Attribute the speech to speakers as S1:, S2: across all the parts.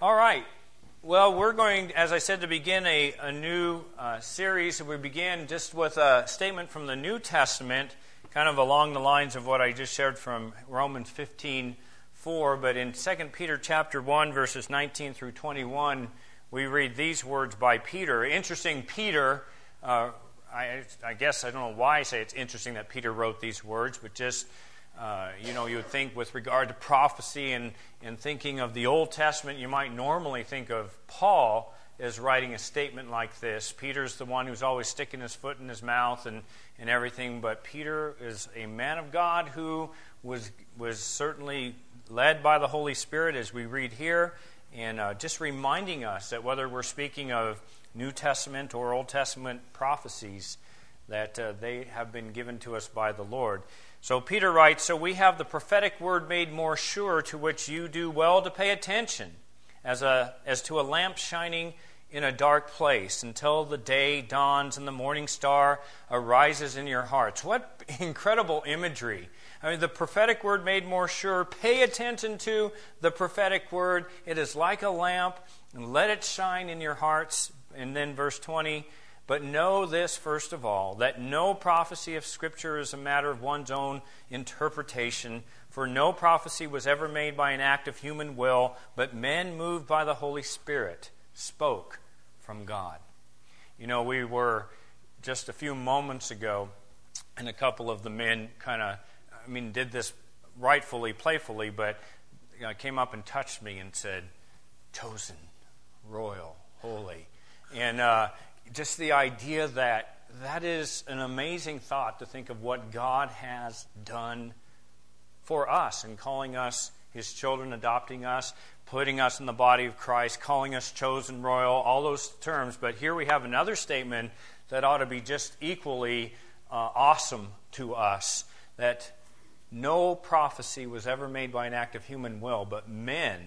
S1: All right. Well, we're going, as I said, to begin a new series. We began just with a statement from the New Testament, kind of along the lines of what I just shared from Romans 15:4. But in 2 Peter chapter 1, verses 19 through 21, we read these words by Peter. Interesting, Peter, I guess I don't know why I say it's interesting that Peter wrote these words, but just you would think with regard to prophecy and thinking of the Old Testament, you might normally think of Paul as writing a statement like this. Peter's the one who's always sticking his foot in his mouth and everything, but Peter is a man of God who was certainly led by the Holy Spirit, as we read here, and just reminding us that whether we're speaking of New Testament or Old Testament prophecies, that they have been given to us by the Lord. So Peter writes, "So we have the prophetic word made more sure, to which you do well to pay attention, as to a lamp shining in a dark place, until the day dawns and the morning star arises in your hearts." What incredible imagery. I mean, the prophetic word made more sure. Pay attention to the prophetic word. It is like a lamp, and let it shine in your hearts. And then verse 20, "But know this first of all, that no prophecy of Scripture is a matter of one's own interpretation. For no prophecy was ever made by an act of human will, but men moved by the Holy Spirit spoke from God." You know, we were just a few moments ago, and a couple of the men did this rightfully, playfully, but came up and touched me and said, "Chosen, royal, holy." And just the idea that is an amazing thought, to think of what God has done for us in calling us His children, adopting us, putting us in the body of Christ, calling us chosen, royal, all those terms. But here we have another statement that ought to be just equally awesome to us, that no prophecy was ever made by an act of human will, but men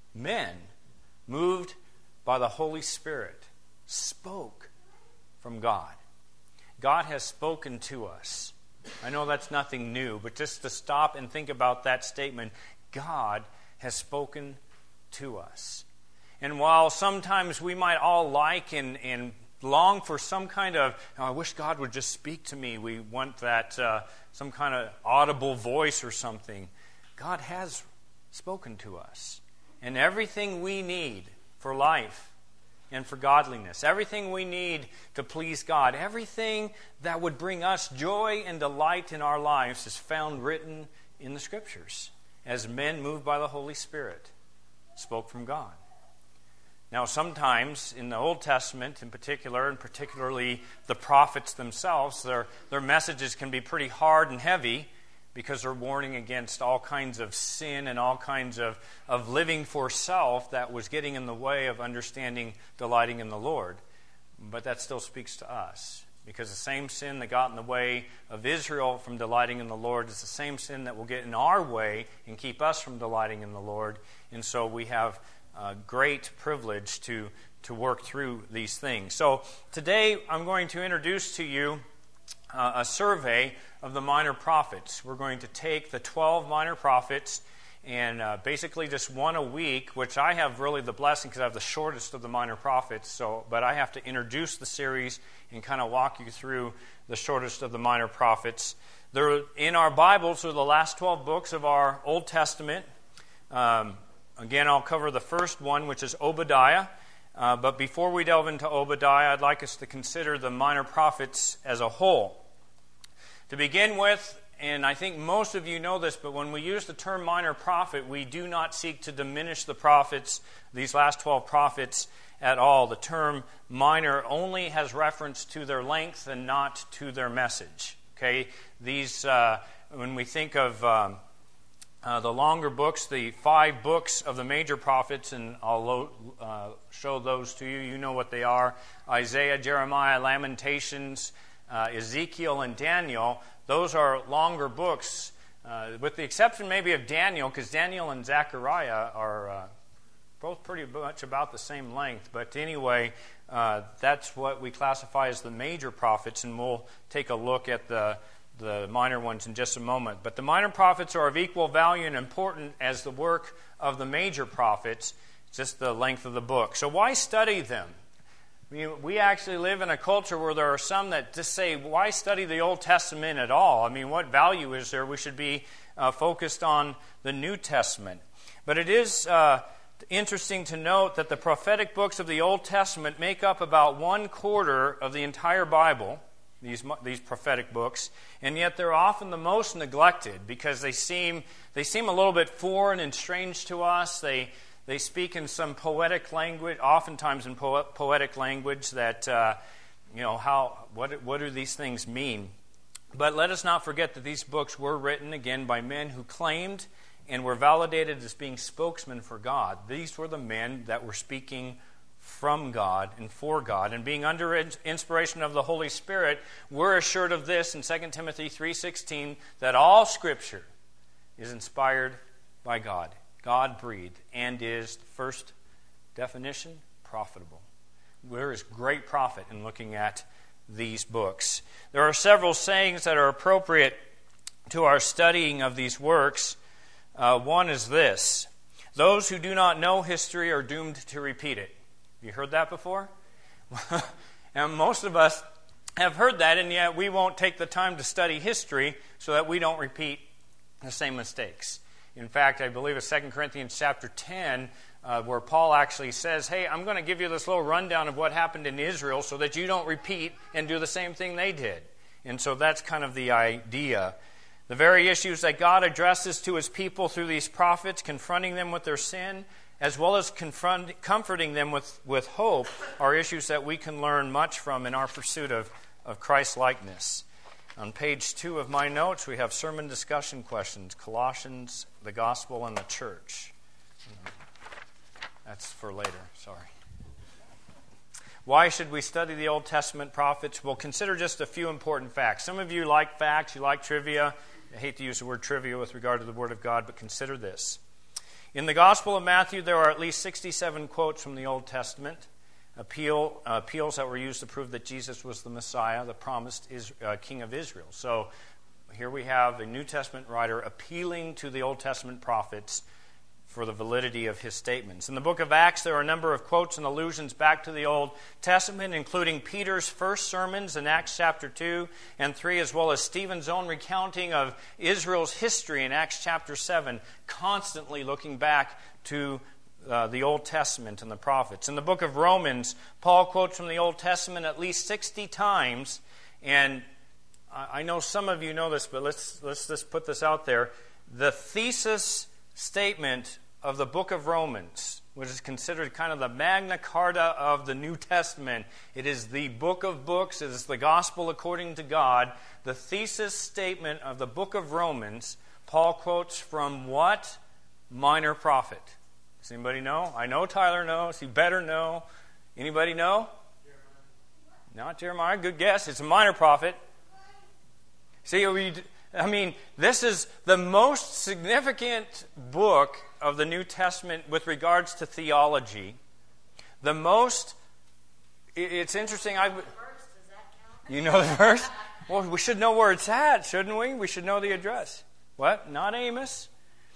S1: moved by the Holy Spirit spoke from God. God has spoken to us. I know that's nothing new, but just to stop and think about that statement, God has spoken to us. And while sometimes we might all like and long for some kind of, I wish God would just speak to me. We want that some kind of audible voice or something. God has spoken to us. And everything we need for life and for godliness, everything we need to please God, everything that would bring us joy and delight in our lives is found written in the Scriptures, as men moved by the Holy Spirit spoke from God. Now, sometimes in the Old Testament in particular, and particularly the prophets themselves, their messages can be pretty hard and heavy, because they're warning against all kinds of sin and all kinds of living for self that was getting in the way of understanding, delighting in the Lord. But that still speaks to us, because the same sin that got in the way of Israel from delighting in the Lord is the same sin that will get in our way and keep us from delighting in the Lord. And so we have a great privilege to work through these things. So today I'm going to introduce to you a survey of the minor prophets. We're going to take the 12 minor prophets and basically just one a week, which I have really the blessing because I have the shortest of the minor prophets. But I have to introduce the series and kind of walk you through the shortest of the minor prophets. They're in our Bibles, are the last 12 books of our Old Testament. Again, I'll cover the first one, which is Obadiah. But before we delve into Obadiah, I'd like us to consider the minor prophets as a whole. To begin with, and I think most of you know this, but when we use the term minor prophet, we do not seek to diminish the prophets, these last 12 prophets, at all. The term minor only has reference to their length and not to their message. Okay, these when we think of the longer books, the 5 books of the major prophets, and I'll show those to you. You know what they are: Isaiah, Jeremiah, Lamentations, Ezekiel, and Daniel. Those are longer books, with the exception maybe of Daniel, because Daniel and Zechariah are both pretty much about the same length. But anyway, that's what we classify as the major prophets, and we'll take a look at the minor ones in just a moment. But the minor prophets are of equal value and importance as the work of the major prophets. just the length of the book. So why study them? I mean, we actually live in a culture where there are some that just say, why study the Old Testament at all? I mean, what value is there? We should be focused on the New Testament. But it is interesting to note that the prophetic books of the Old Testament make up about 1/4 of the entire Bible, these prophetic books, and yet they're often the most neglected because they seem a little bit foreign and strange to us. They speak in some poetic language, oftentimes in poetic language that, what do these things mean? But let us not forget that these books were written, again, by men who claimed and were validated as being spokesmen for God. These were the men that were speaking from God and for God. And being under inspiration of the Holy Spirit, we're assured of this in 2 Timothy 3:16, that all Scripture is inspired by God. God-breathed, and is, first definition, profitable. There is great profit in looking at these books. There are several sayings that are appropriate to our studying of these works. One is this: those who do not know history are doomed to repeat it. Have you heard that before? And most of us have heard that, and yet we won't take the time to study history so that we don't repeat the same mistakes. In fact, I believe it's 2 Corinthians chapter 10, where Paul actually says, hey, I'm going to give you this little rundown of what happened in Israel so that you don't repeat and do the same thing they did. And so that's kind of the idea. The very issues that God addresses to His people through these prophets, confronting them with their sin, as well as comforting them with hope, are issues that we can learn much from in our pursuit of Christ-likeness. On page 2 of my notes, we have sermon discussion questions: Colossians, the gospel, and the church. That's for later, sorry. Why should we study the Old Testament prophets? We'll consider just a few important facts. Some of you like facts, you like trivia. I hate to use the word trivia with regard to the Word of God, but consider this. In the Gospel of Matthew, there are at least 67 quotes from the Old Testament. Appeals that were used to prove that Jesus was the Messiah, the promised King of Israel. So here we have a New Testament writer appealing to the Old Testament prophets for the validity of his statements. In the book of Acts, there are a number of quotes and allusions back to the Old Testament, including Peter's first sermons in Acts chapter 2 and 3, as well as Stephen's own recounting of Israel's history in Acts chapter 7, constantly looking back to the Old Testament and the prophets. In the book of Romans, Paul quotes from the Old Testament at least 60 times, and I know some of you know this, but let's just put this out there. The thesis statement of the book of Romans, which is considered kind of the Magna Carta of the New Testament, it is the book of books, it is the gospel according to God. The thesis statement of the book of Romans, Paul quotes from what minor prophet? Does anybody know? I know Tyler knows. He better know. Anybody know? Jeremiah. Not Jeremiah. Good guess. It's a minor prophet. See, this is the most significant book of the New Testament with regards to theology. It's interesting.
S2: Does that count?
S1: You know the verse? Well, we should know where it's at, shouldn't we? We should know the address. What? Not Amos?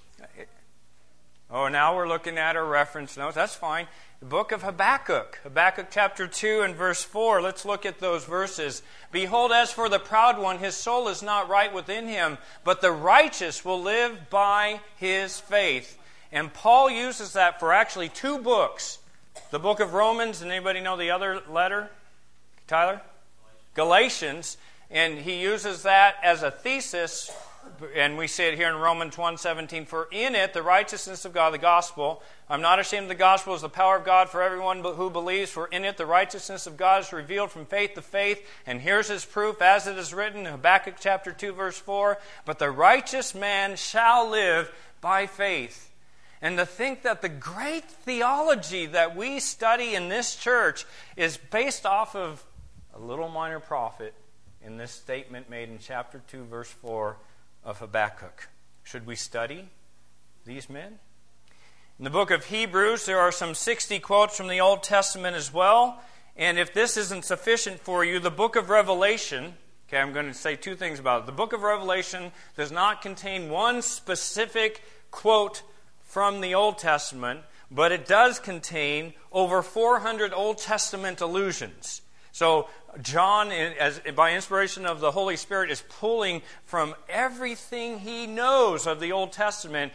S1: Oh, now we're looking at our reference notes. That's fine. The book of Habakkuk. Habakkuk chapter 2 and verse 4. Let's look at those verses. Behold, as for the proud one, his soul is not right within him, but the righteous will live by his faith. And Paul uses that for actually 2 books. The book of Romans, and anybody know the other letter? Tyler? Galatians. And he uses that as a thesis. And we see it here in Romans 1:17. For in it, the righteousness of God, the gospel, I'm not ashamed of the gospel, is the power of God for everyone who believes. For in it, the righteousness of God is revealed from faith to faith. And here's his proof, as it is written in Habakkuk chapter 2, verse 4. But the righteous man shall live by faith. And to think that the great theology that we study in this church is based off of a little minor prophet in this statement made in chapter 2, verse 4 of Habakkuk. Should we study these men? In the book of Hebrews, there are some 60 quotes from the Old Testament as well. And if this isn't sufficient for you, the book of Revelation, okay, I'm going to say 2 things about it. The book of Revelation does not contain one specific quote from the Old Testament, but it does contain over 400 Old Testament allusions. So John, by inspiration of the Holy Spirit, is pulling from everything he knows of the Old Testament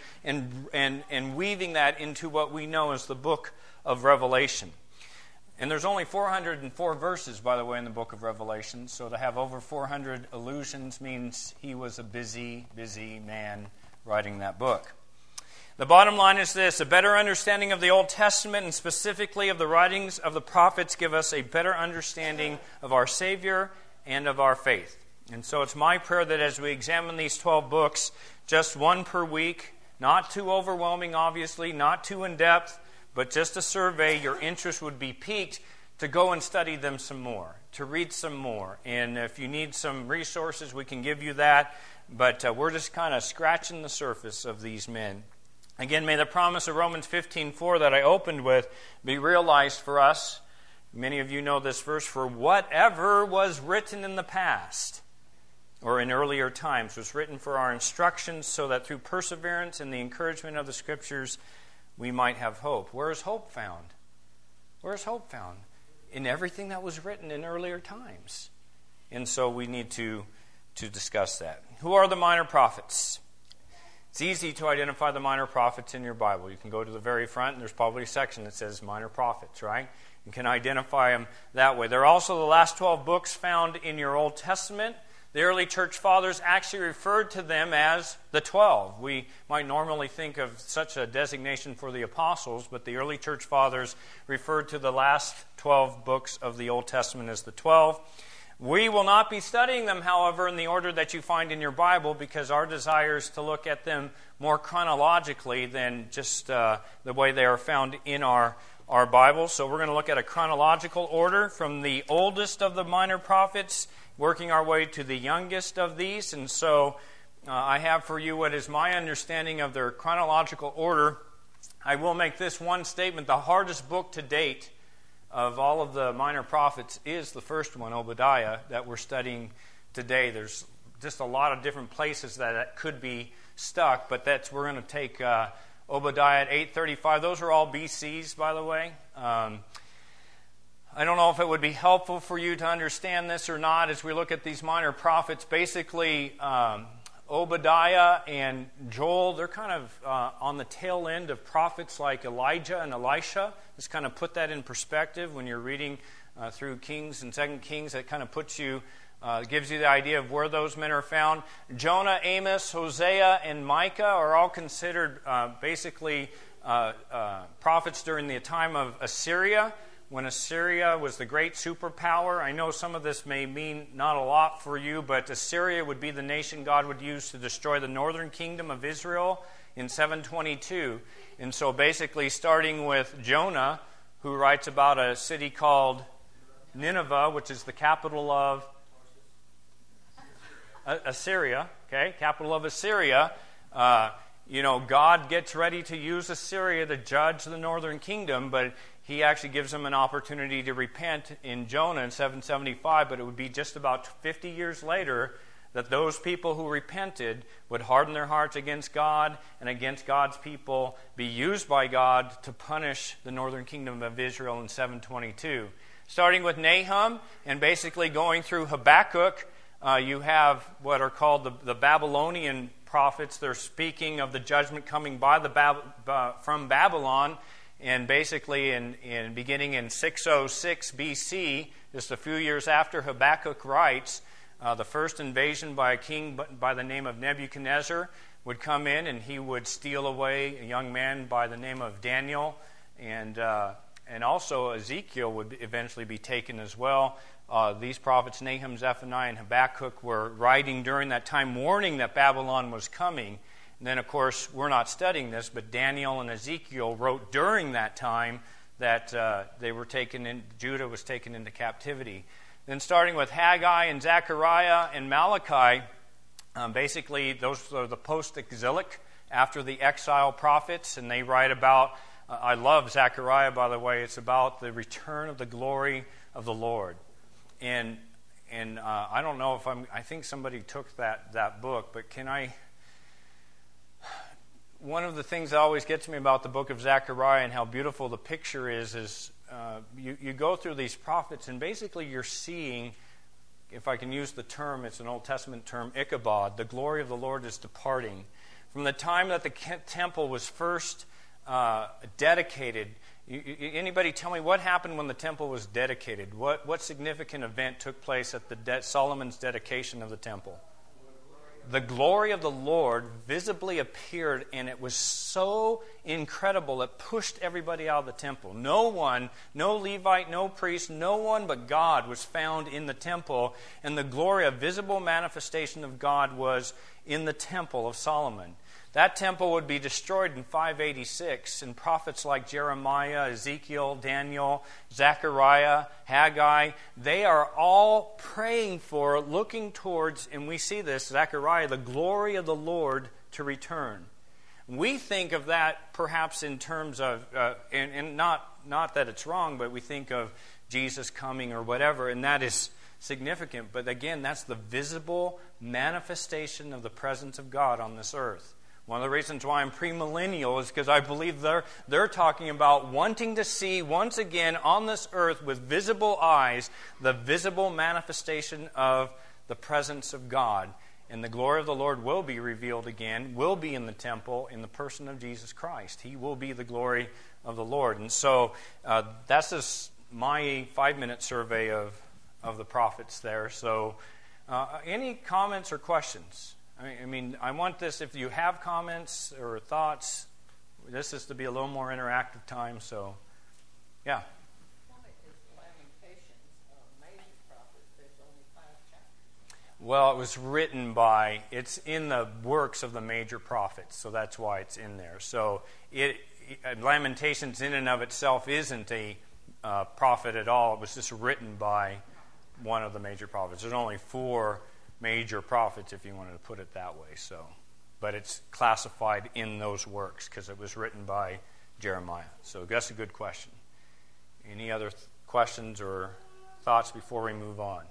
S1: and weaving that into what we know as the book of Revelation. And there's only 404 verses, by the way, in the book of Revelation. So to have over 400 allusions means he was a busy, busy man writing that book. The bottom line is this: a better understanding of the Old Testament and specifically of the writings of the prophets give us a better understanding of our Savior and of our faith. And so it's my prayer that as we examine these 12 books, just one per week, not too overwhelming, obviously, not too in-depth, but just a survey, your interest would be piqued to go and study them some more, to read some more. And if you need some resources, we can give you that. But we're just kind of scratching the surface of these men. Again, may the promise of Romans 15:4 that I opened with be realized for us. Many of you know this verse: for whatever was written in the past or in earlier times was written for our instructions, so that through perseverance and the encouragement of the Scriptures we might have hope. Where is hope found? Where is hope found? In everything that was written in earlier times. And so we need to discuss that. Who are the minor prophets? It's easy to identify the minor prophets in your Bible. You can go to the very front, and there's probably a section that says minor prophets, right? You can identify them that way. They're also the last 12 books found in your Old Testament. The early church fathers actually referred to them as the 12. We might normally think of such a designation for the apostles, but the early church fathers referred to the last 12 books of the Old Testament as the 12. We will not be studying them, however, in the order that you find in your Bible, because our desire is to look at them more chronologically than just the way they are found in our Bible. So we're going to look at a chronological order from the oldest of the minor prophets, working our way to the youngest of these. And so I have for you what is my understanding of their chronological order. I will make this one statement: the hardest book to date of all of the minor prophets is the first one, Obadiah, that we're studying today. There's just a lot of different places that could be stuck, but we're going to take Obadiah at 835. Those are all BCs, by the way. I don't know if it would be helpful for you to understand this or not as we look at these minor prophets. Basically, Obadiah and Joel, they're kind of on the tail end of prophets like Elijah and Elisha. Just kind of put that in perspective when you're reading through Kings and 2 Kings. That kind of gives you the idea of where those men are found. Jonah, Amos, Hosea, and Micah are all considered basically prophets during the time of Assyria, when Assyria was the great superpower. I know some of this may mean not a lot for you, but Assyria would be the nation God would use to destroy the northern kingdom of Israel in 722. And so basically starting with Jonah, who writes about a city called Nineveh, which is the capital of Assyria, okay, capital of Assyria. God gets ready to use Assyria to judge the northern kingdom, but he actually gives them an opportunity to repent in Jonah in 775, but it would be just about 50 years later that those people who repented would harden their hearts against God and against God's people, be used by God to punish the northern kingdom of Israel in 722. Starting with Nahum and basically going through Habakkuk, you have what are called the Babylonian prophets. They're speaking of the judgment coming from Babylon, and basically in beginning in 606 BC, just a few years after Habakkuk writes, the first invasion by a king by the name of Nebuchadnezzar would come in, and he would steal away a young man by the name of Daniel, and also Ezekiel would eventually be taken as well. These prophets, Nahum, Zephaniah, and Habakkuk, were writing during that time, warning that Babylon was coming. And then, of course, we're not studying this, but Daniel and Ezekiel wrote during that time that they were taken in. Judah was taken into captivity. Then, starting with Haggai and Zechariah and Malachi, basically those are the post-exilic, after the exile prophets, and they write about. I love Zechariah, by the way. It's about the return of the glory of the Lord. And I don't know if I think somebody took that book, but can I? one of the things that always gets me about the book of Zechariah and how beautiful the picture is you go through these prophets, and basically you're seeing, if I can use the term, it's an Old Testament term, Ichabod, the glory of the Lord is departing. From the time that the temple was first dedicated, anybody tell me what happened when the temple was dedicated? What significant event took place at Solomon's dedication of the temple? The glory of the Lord visibly appeared, and it was so incredible it pushed everybody out of the temple. No one, no Levite, no priest, no one but God was found in the temple, and the glory, a visible manifestation of God, was in the temple of Solomon. That temple would be destroyed in 586, and prophets like Jeremiah, Ezekiel, Daniel, Zechariah, Haggai, they are all praying for, looking towards, and we see this, Zechariah, the glory of the Lord to return. We think of that perhaps in terms of, and not that it's wrong, but we think of Jesus coming or whatever, and that is significant. But again, that's the visible manifestation of the presence of God on this earth. One of the reasons why I'm premillennial is because I believe they're talking about wanting to see once again on this earth with visible eyes the visible manifestation of the presence of God. And the glory of the Lord will be revealed again, will be in the temple in the person of Jesus Christ. He will be the glory of the Lord. And so that's just my 5-minute survey of the prophets there. So any comments or questions? I mean, I want this, if you have comments or thoughts, this is to be a little more interactive time, so, yeah. Well, it was written by, it's in the works of the major prophets, so that's why it's in there. So, Lamentations in and of itself isn't a prophet at all. It was just written by one of the major prophets. There's only 4 major prophets, if you wanted to put it that way. So, but it's classified in those works because it was written by Jeremiah. So that's a good question. Any other questions or thoughts before we move on?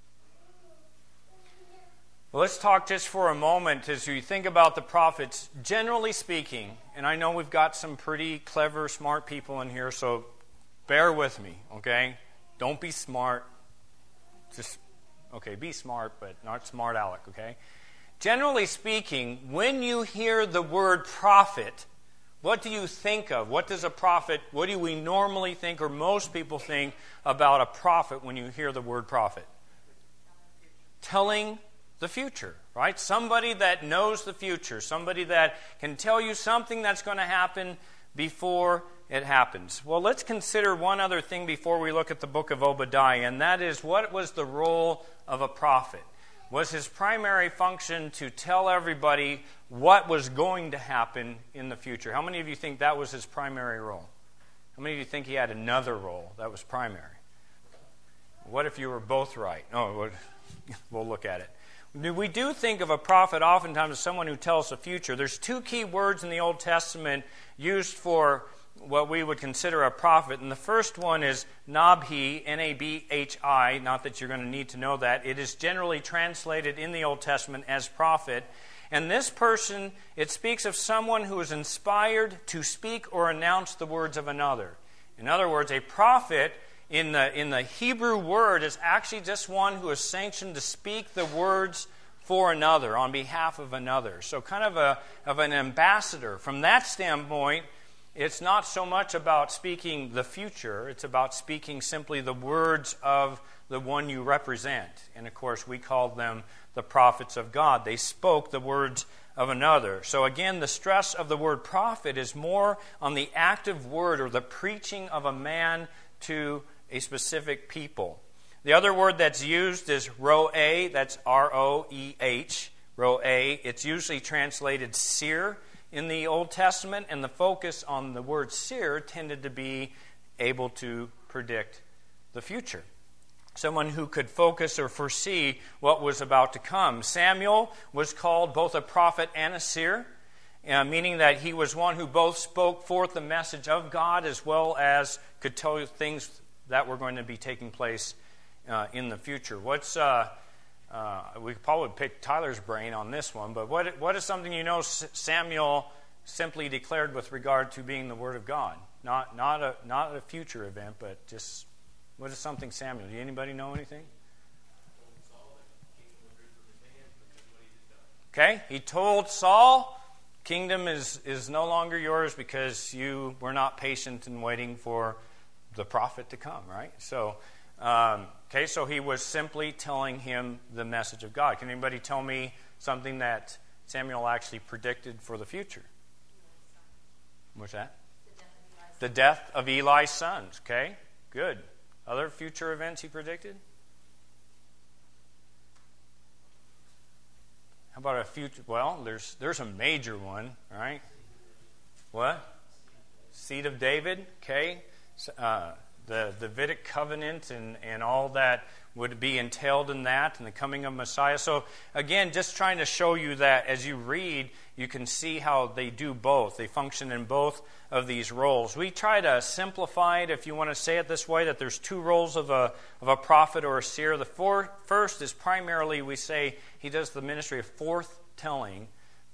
S1: Well, let's talk just for a moment as you think about the prophets. Generally speaking, and I know we've got some pretty clever, smart people in here, so bear with me, okay? Don't be smart. Just be smart, but not smart aleck, okay? Generally speaking, when you hear the word prophet, what do you think of? What do we normally think, or most people think, about a prophet when you hear the word prophet? Telling the future, right? Somebody that knows the future, somebody that can tell you something that's going to happen before it happens. Well, let's consider one other thing before we look at the book of Obadiah, and that is, what was the role of a prophet? Was his primary function to tell everybody what was going to happen in the future? How many of you think that was his primary role? How many of you think he had another role that was primary? What if you were both right? Oh, we'll look at it. We do think of a prophet oftentimes as someone who tells the future. There's 2 key words in the Old Testament used for what we would consider a prophet. And the first one is Nabhi, N-A-B-H-I. Not that you're going to need to know that. It is generally translated in the Old Testament as prophet. And this person, it speaks of someone who is inspired to speak or announce the words of another. In other words, a prophet in the Hebrew word is actually just one who is sanctioned to speak the words for another, on behalf of another. So kind of an ambassador. From that standpoint, it's not so much about speaking the future, it's about speaking simply the words of the one you represent. And of course, we call them the prophets of God. They spoke the words of another. So again, the stress of the word prophet is more on the active word or the preaching of a man to a specific people. The other word that's used is roeh, that's R-O-E-H, roeh. It's usually translated seer in the Old Testament, and the focus on the word seer tended to be able to predict the future. Someone who could focus or foresee what was about to come. Samuel was called both a prophet and a seer, meaning that he was one who both spoke forth the message of God as well as could tell you things that were going to be taking place in the future. We could probably pick Tyler's brain on this one, but what is something you know Samuel simply declared with regard to being the Word of God. Not a future event, but just, what is something Samuel? Do anybody know anything? Okay, he told Saul, kingdom is no longer yours because you were not patient in waiting for the prophet to come, right? So, so he was simply telling him the message of God. Can anybody tell me something that Samuel actually predicted for the future? What's that? The death of Eli's sons. Okay, good. Other future events he predicted? How about a future? Well, there's a major one, right? What? Seed of David. Okay, the Davidic covenant and all that would be entailed in that, and the coming of Messiah. So again, just trying to show you that as you read, you can see how they do both. They function in both of these roles. We try to simplify it, if you want to say it this way, that there's two roles of a prophet or a seer. The first is primarily, we say, he does the ministry of forthtelling,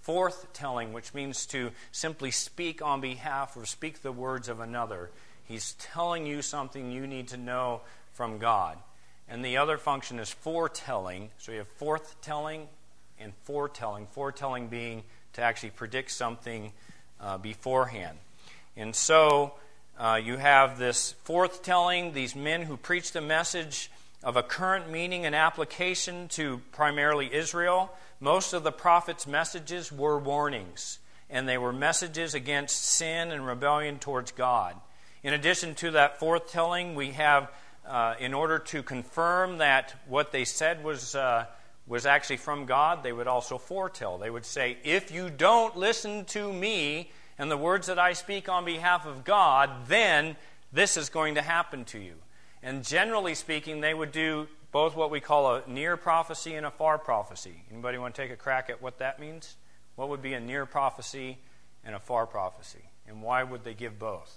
S1: which means to simply speak on behalf or speak the words of another. He's telling you something you need to know from God. And the other function is foretelling. So you have forthtelling and foretelling. Foretelling being to actually predict something beforehand. And so you have this forthtelling, these men who preach the message of a current meaning and application to primarily Israel. Most of the prophets' messages were warnings, and they were messages against sin and rebellion towards God. In addition to that forthtelling, we have, in order to confirm that what they said was actually from God, they would also foretell. They would say, if you don't listen to me and the words that I speak on behalf of God, then this is going to happen to you. And generally speaking, they would do both what we call a near prophecy and a far prophecy. Anybody want to take a crack at what that means? What would be a near prophecy and a far prophecy? And why would they give both?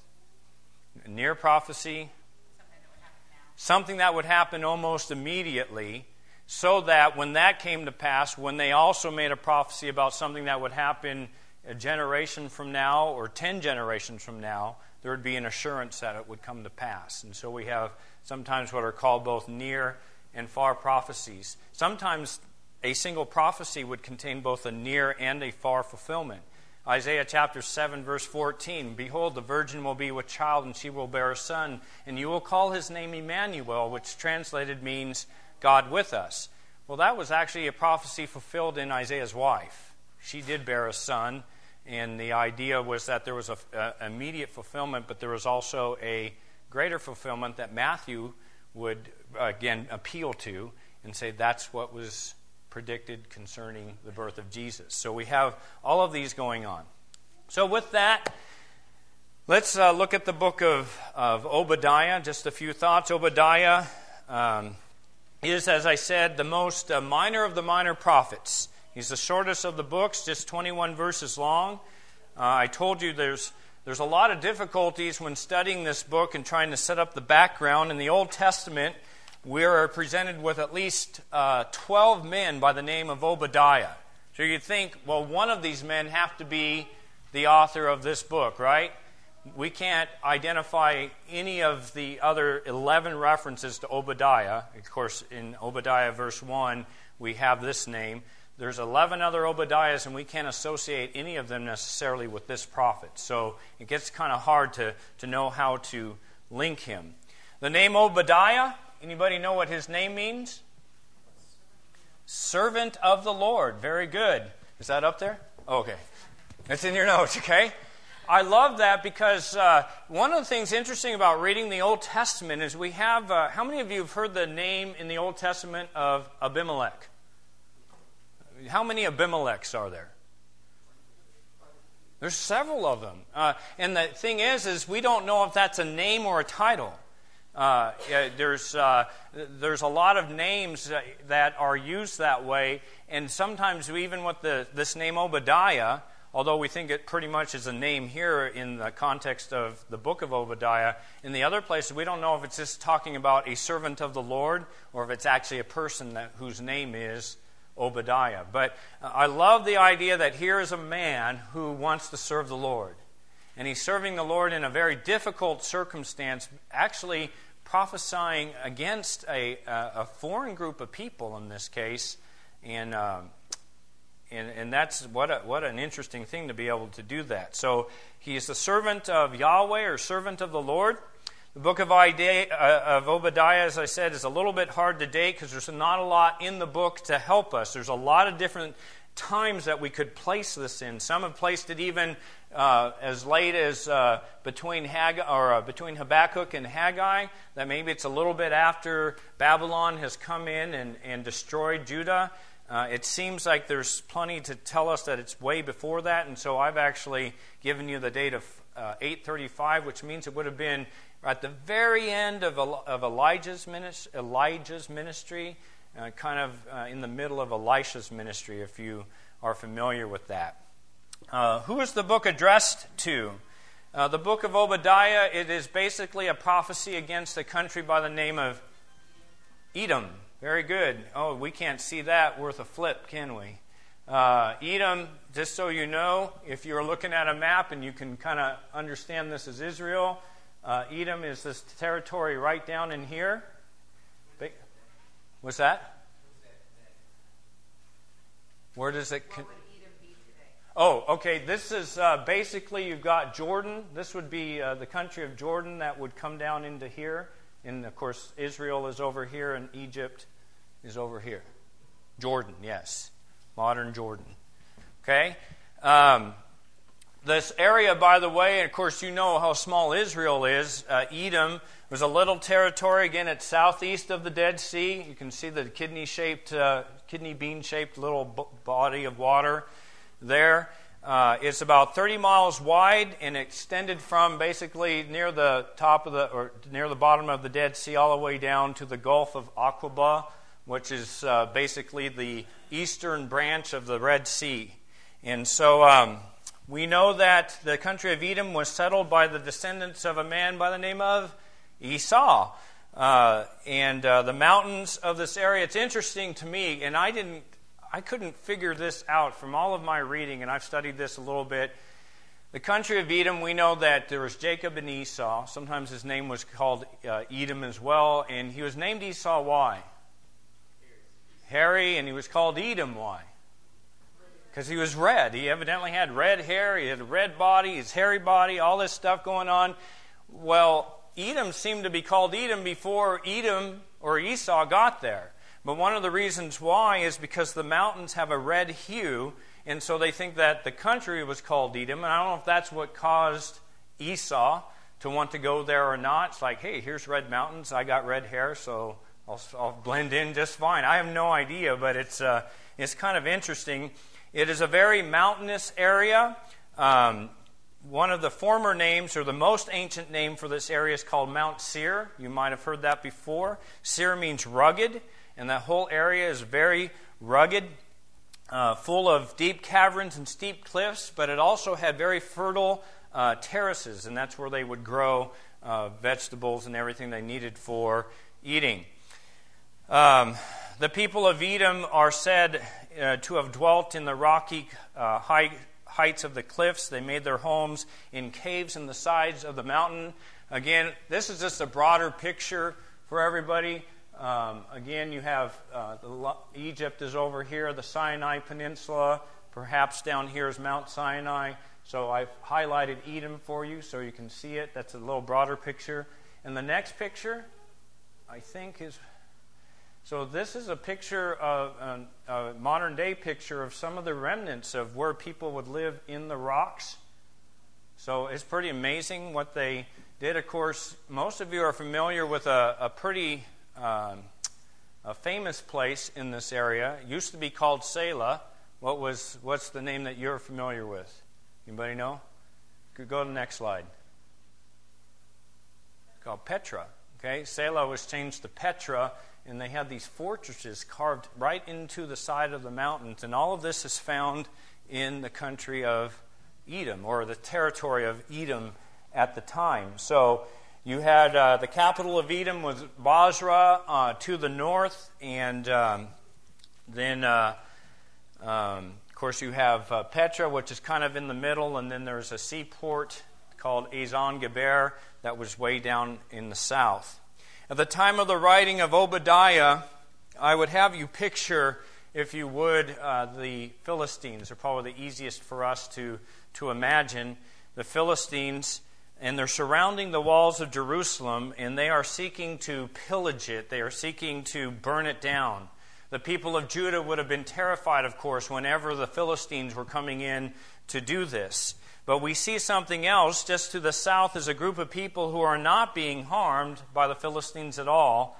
S1: A near prophecy, something that would happen almost immediately, so that when that came to pass, when they also made a prophecy about something that would happen a generation from now or 10 generations from now, there would be an assurance that it would come to pass. And so we have sometimes what are called both near and far prophecies. Sometimes a single prophecy would contain both a near and a far fulfillment. Isaiah chapter 7, verse 14, behold, the virgin will be with child, and she will bear a son, and you will call his name Emmanuel, which translated means God with us. Well, that was actually a prophecy fulfilled in Isaiah's wife. She did bear a son, and the idea was that there was an immediate fulfillment, but there was also a greater fulfillment that Matthew would, again, appeal to and say that's what was predicted concerning the birth of Jesus. So we have all of these going on. So with that, let's look at the book of Obadiah. Just a few thoughts. Obadiah is, as I said, the most minor of the minor prophets. He's the shortest of the books, just 21 verses long. I told you there's a lot of difficulties when studying this book and trying to set up the background. In the Old Testament, we are presented with at least 12 men by the name of Obadiah. So you'd think, well, one of these men have to be the author of this book, right? We can't identify any of the other 11 references to Obadiah. Of course, in Obadiah verse 1, we have this name. There's 11 other Obadiahs, and we can't associate any of them necessarily with this prophet. So it gets kind of hard to know how to link him. The name Obadiah, anybody know what his name means? Servant of the Lord. Very good. Is that up there? Oh, okay. It's in your notes, okay? I love that because one of the things interesting about reading the Old Testament is we have, how many of you have heard the name in the Old Testament of Abimelech? How many Abimelechs are there? There's several of them. And the thing is we don't know if that's a name or a title. There's a lot of names that are used that way, and sometimes even with this name Obadiah, although we think it pretty much is a name here in the context of the book of Obadiah, in the other places we don't know if it's just talking about a servant of the Lord or if it's actually a person whose name is Obadiah. But I love the idea that here is a man who wants to serve the Lord. And he's serving the Lord in a very difficult circumstance, actually prophesying against a foreign group of people in this case. And that's what an interesting thing to be able to do that. So he is the servant of Yahweh, or servant of the Lord. The book of Obadiah, as I said, is a little bit hard to date because there's not a lot in the book to help us. There's a lot of different times that we could place this in. Some have placed it even as late as between Habakkuk and Haggai, that maybe it's a little bit after Babylon has come in and destroyed Judah. It seems like there's plenty to tell us that it's way before that, and so I've actually given you the date of 835, which means it would have been at the very end of Elijah's ministry, kind of in the middle of Elisha's ministry, if you are familiar with that. Who is the book addressed to? The book of Obadiah, it is basically a prophecy against a country by the name of Edom. Very good. Oh, we can't see that worth a flip, can we? Edom, just so you know, if you're looking at a map and you can kind of understand this as Israel, Edom is this territory right down in here. What's that? Where does it...
S2: What would Edom be today?
S1: Oh, okay. This is basically, you've got Jordan. This would be the country of Jordan that would come down into here. And, of course, Israel is over here and Egypt is over here. Jordan, yes. Modern Jordan. Okay? This area, by the way, and of course you know how small Israel is. Edom was a little territory. Again, it's southeast of the Dead Sea. You can see the kidney bean-shaped little body of water there. It's about 30 miles wide and extended from basically near the bottom of the Dead Sea all the way down to the Gulf of Aqaba, which is basically the eastern branch of the Red Sea. And so we know that the country of Edom was settled by the descendants of a man by the name of Esau. And the mountains of this area, it's interesting to me, and I couldn't figure this out from all of my reading, and I've studied this a little bit. The country of Edom, we know that there was Jacob and Esau. Sometimes his name was called Edom as well, and he was named Esau, why? Hairy, and he was called Edom, why? Because he was red. He evidently had red hair, he had a red body, his hairy body, all this stuff going on. Well, Edom seemed to be called Edom before Edom or Esau got there. But one of the reasons why is because the mountains have a red hue, and so they think that the country was called Edom. And I don't know if that's what caused Esau to want to go there or not. It's like, hey, here's red mountains, I got red hair, so I'll blend in just fine. I have no idea, but it's kind of interesting. It is a very mountainous area. One of the former names, or the most ancient name for this area, is called Mount Seir. You might have heard that before. Seir means rugged, and that whole area is very rugged, full of deep caverns and steep cliffs, but it also had very fertile terraces, and that's where they would grow vegetables and everything they needed for eating. The people of Edom are said to have dwelt in the rocky heights of the cliffs. They made their homes in caves in the sides of the mountain. Again, this is just a broader picture for everybody. Again, you have Egypt is over here, the Sinai Peninsula. Perhaps down here is Mount Sinai. So I've highlighted Edom for you so you can see it. That's a little broader picture. And the next picture, I think, is... So this is a picture of a modern-day picture of some of the remnants of where people would live in the rocks. So it's pretty amazing what they did. Of course, most of you are familiar with a pretty famous place in this area. It used to be called Selah. What's the name that you're familiar with? Anybody know? Go to the next slide. It's called Petra. Okay, Selah was changed to Petra. And they had these fortresses carved right into the side of the mountains. And all of this is found in the country of Edom, or the territory of Edom at the time. So you had the capital of Edom was Basra to the north, and Then, of course, you have Petra, which is kind of in the middle, and then there's a seaport called Ezion-Geber that was way down in the south. At the time of the writing of Obadiah, I would have you picture, if you would, the Philistines. They're probably the easiest for us to imagine. The Philistines, and they're surrounding the walls of Jerusalem, and they are seeking to pillage it. They are seeking to burn it down. The people of Judah would have been terrified, of course, whenever the Philistines were coming in to do this. But we see something else. Just to the south is a group of people who are not being harmed by the Philistines at all,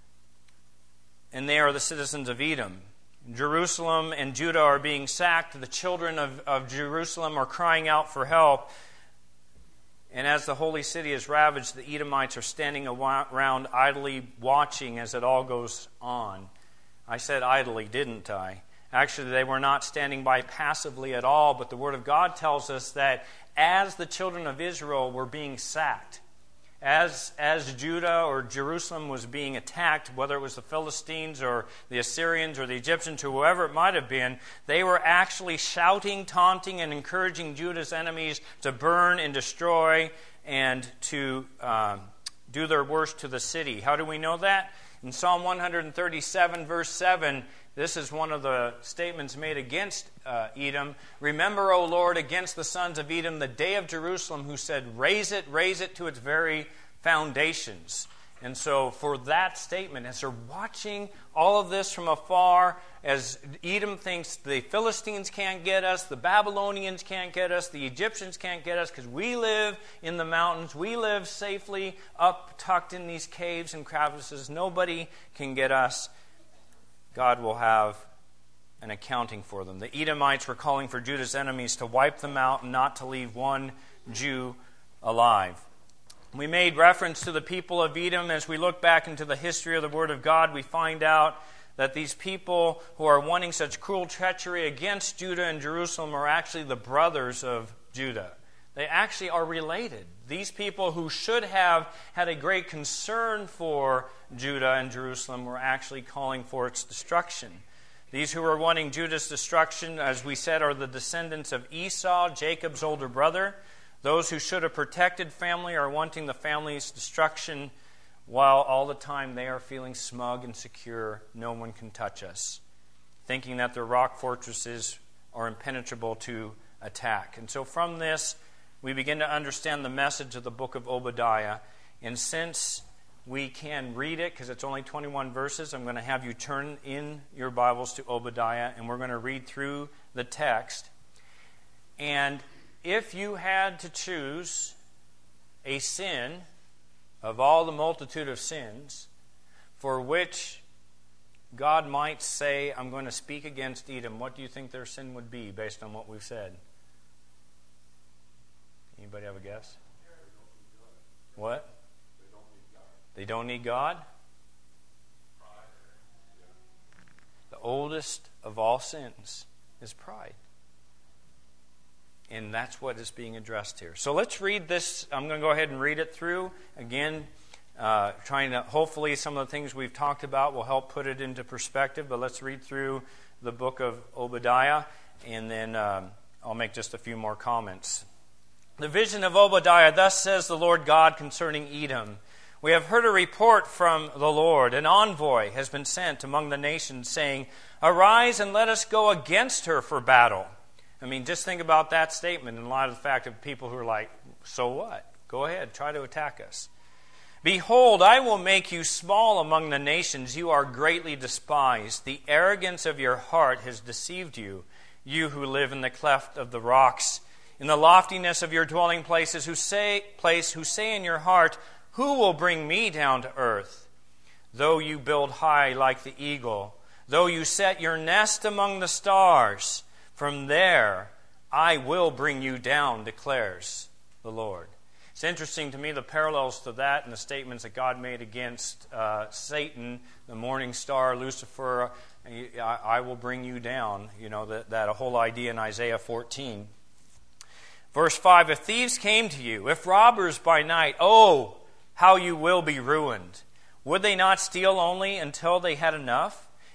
S1: and they are the citizens of Edom. Jerusalem and Judah are being sacked. The children of Jerusalem are crying out for help. And as the holy city is ravaged, the Edomites are standing around idly watching as it all goes on. I said idly, didn't I? Actually, they were not standing by passively at all, but the Word of God tells us that as the children of Israel were being sacked, as Judah or Jerusalem was being attacked, whether it was the Philistines or the Assyrians or the Egyptians or whoever it might have been, they were actually shouting, taunting, and encouraging Judah's enemies to burn and destroy and to do their worst to the city. How do we know that? In Psalm 137, verse 7, this is one of the statements made against Edom. Remember, O Lord, against the sons of Edom, the day of Jerusalem, who said, raise it to its very foundations. And so for that statement, as they're watching all of this from afar, as Edom thinks the Philistines can't get us, the Babylonians can't get us, the Egyptians can't get us, because we live in the mountains, we live safely up tucked in these caves and crevices, nobody can get us. God will have an accounting for them. The Edomites were calling for Judah's enemies to wipe them out and not to leave one Jew alive. We made reference to the people of Edom. As we look back into the history of the Word of God, we find out that these people who are wanting such cruel treachery against Judah and Jerusalem are actually the brothers of Judah. They actually are related. These people who should have had a great concern for Judah and Jerusalem were actually calling for its destruction. These who are wanting Judah's destruction, as we said, are the descendants of Esau, Jacob's older brother. Those who should have protected family are wanting the family's destruction, while all the time they are feeling smug and secure. No one can touch us, thinking that their rock fortresses are impenetrable to attack. And so from this, we begin to understand the message of the book of Obadiah. And since we can read it, because it's only 21 verses, I'm going to have you turn in your Bibles to Obadiah, and we're going to read through the text. And if you had to choose a sin of all the multitude of sins for which God might say, I'm going to speak against Edom, what do you think their sin would be based on what we've said? Anybody have a guess? What? They don't need God? The oldest of all sins is pride. And that's what is being addressed here. So let's read this. I'm going to go ahead and read it through. Again, trying to, hopefully some of the things we've talked about will help put it into perspective. But let's read through the book of Obadiah, and then I'll make just a few more comments. The vision of Obadiah, thus says the Lord God concerning Edom. We have heard a report from the Lord. An envoy has been sent among the nations, saying, arise and let us go against her for battle. I mean, just think about that statement in light of the fact of people who are like, so what? Go ahead, try to attack us. Behold, I will make you small among the nations. You are greatly despised. The arrogance of your heart has deceived you, you who live in the cleft of the rocks. In the loftiness of your dwelling places, who say in your heart, who will bring me down to earth? Though you build high like the eagle, though you set your nest among the stars, from there I will bring you down, declares the Lord. It's interesting to me the parallels to that and the statements that God made against Satan, the morning star, Lucifer. I will bring you down. You know, that whole idea in Isaiah 14. Verse 5, if thieves came to you, if robbers by night, oh, how you will be ruined. Would they not steal only until they had enough?